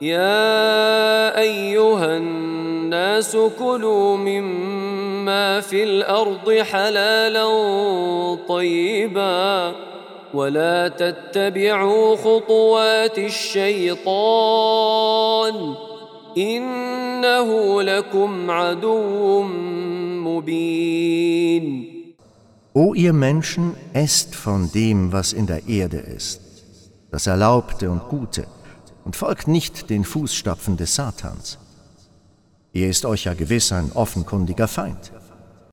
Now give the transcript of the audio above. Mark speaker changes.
Speaker 1: يا أيها الناس كلوا مما في الأرض حلالا طيبا ولا تتبعوا خطوات الشيطان إنه لكم عدو مبين.
Speaker 2: O ihr Menschen, esst von dem, was in der Erde ist, das Erlaubte und Gute, und folgt nicht den Fußstapfen des Satans. Er ist euch ja gewiss ein offenkundiger Feind.